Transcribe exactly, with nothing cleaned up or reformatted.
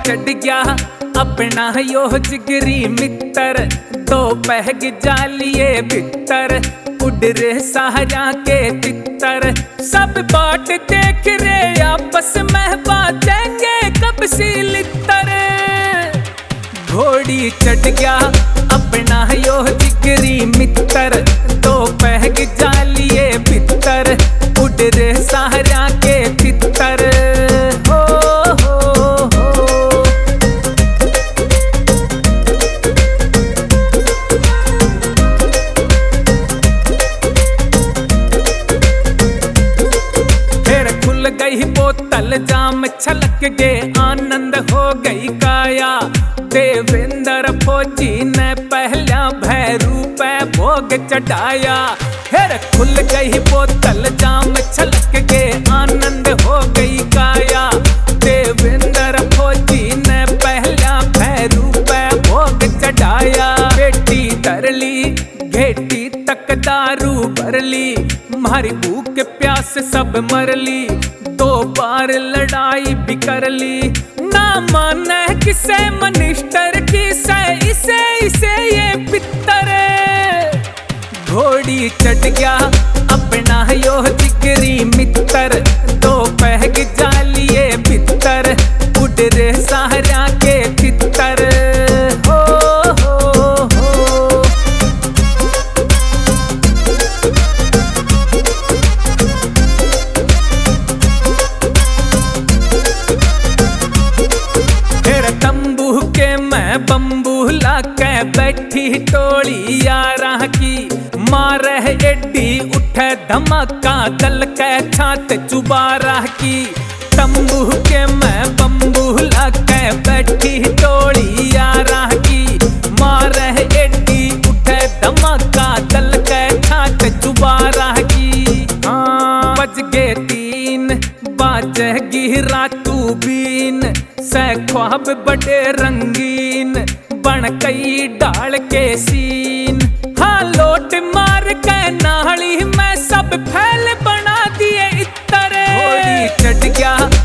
चढ़ गया अपना यो जिगरी मित्र, दो पहग जालिए बितर, उड़ रे सहारा के तितर। सब बाट देख रे आपस में बाजेंगे कब सी लितर। घोड़ी चढ़ गया अपना यो जिगरी मित्र, दो पहग जालिए बितर, उड़ रे सहारा के तितर। हो हो हो फिर खुल गई बोतल जाम छलक गे आनंद हो गई काया। देवेंद्र फौजी ने पहला भैरू पे भोग चढ़ाया। फिर खुल गई बोतल जाम छलक गे आनंद हो गई काया। देवेंद्र फौजी ने पहला भैरू पे भोग चढ़ाया। बेटी तरली घेटी तक दारू भरली, मारी भूख प्यास सब मरली, दो बार लड़ाई भी कर ली। ना माने किसे मनिस्टर की से इसे इसे ये पितर। घोड़ी चढ़ गया अपना यो जिगरी मित्र, दो पहग जालिए बितर, उड़ रे सहारा के तितर। हो हो हो फिर तंबू के मैं बम्बू लाके बैठी टोली यारा की। मारे एड्डी उठे धमाका दल के छात चुबारा की। तंबू के मैं बम्बू लाके बैठी टोली यारा की। मारे एड्डी उठे धमाका दल के छात चुबारा की। हाँ बज गे तीन बाजेगी रातू बीन, से ख्वाब बड़े रंगीन बन कई डाल के सीन। हाँ लोट मार के नाली में सब फैल बना दिए इतर। घोड़ी चढ़ गया